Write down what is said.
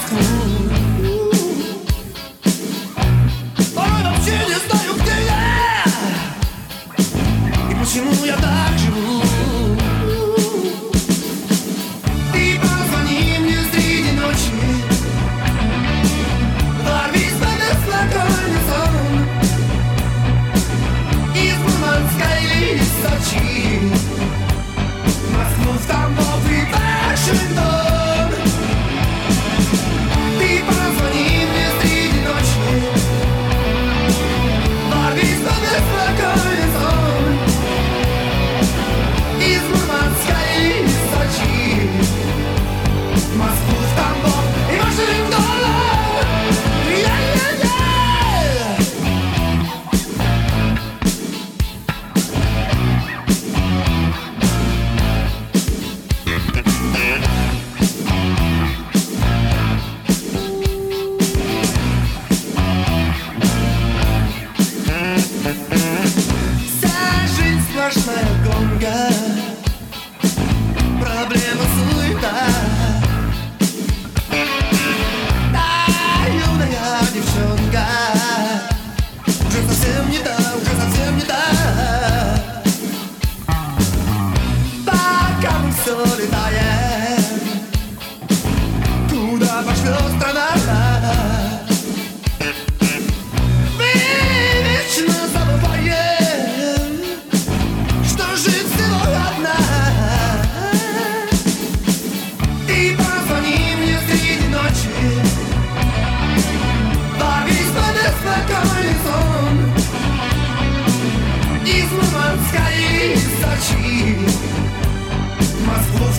Ой, вообще не знаю, где я и почему я так живу. Ты позвони мне среди ночи, ворвись в этот спокойный сон из Мурманска или из Сочи, Москву, в Тамбов и Вашингтон. Ты позвони мне среди ночи, ворвись в этот спокойный сон из Мурманска или из Сочи, Москву, в Тамбов и Вашингтон. Вся жизнь сплошная гонка, проблема суета. Та юная девчонка уже совсем не та, уже совсем не та. Пока мы все летаем, куда пошлет страна? Спокойный сон из Мурманска и Сочи, Москву,